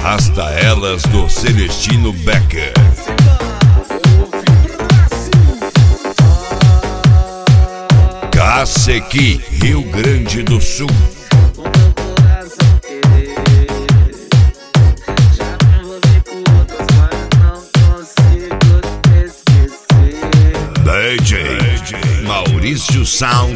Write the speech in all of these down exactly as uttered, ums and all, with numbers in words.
Arrasta Elas do Celestino Becker. Cacequi, Rio Grande do Sul. D J Maurício Sound.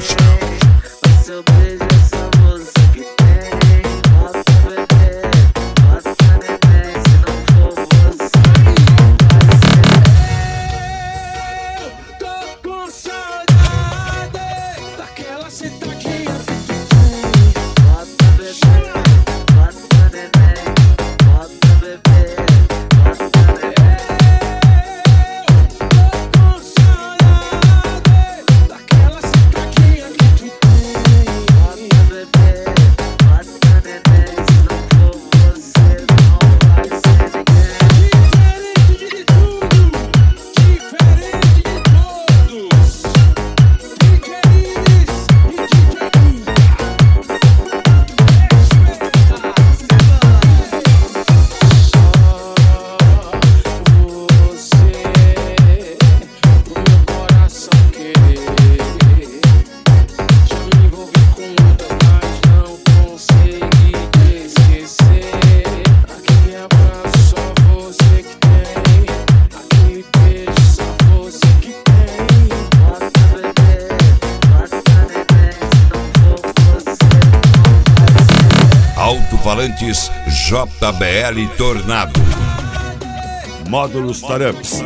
Alto-falantes J B L Tornado. Módulos Taramps.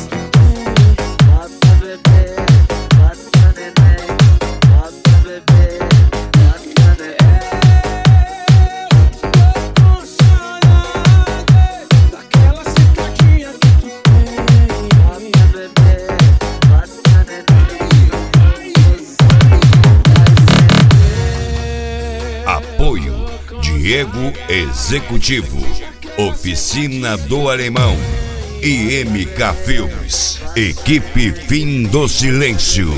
Apoio Diego Executivo, Oficina do Alemão e M K Filmes, Equipe Fim do Silêncio.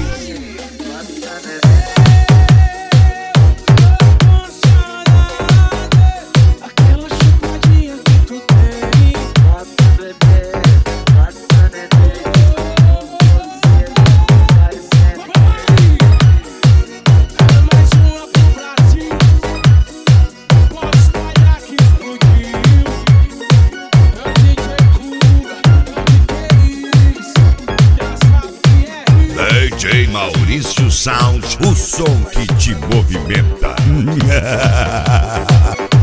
D J Maurício Sound, o som que te movimenta.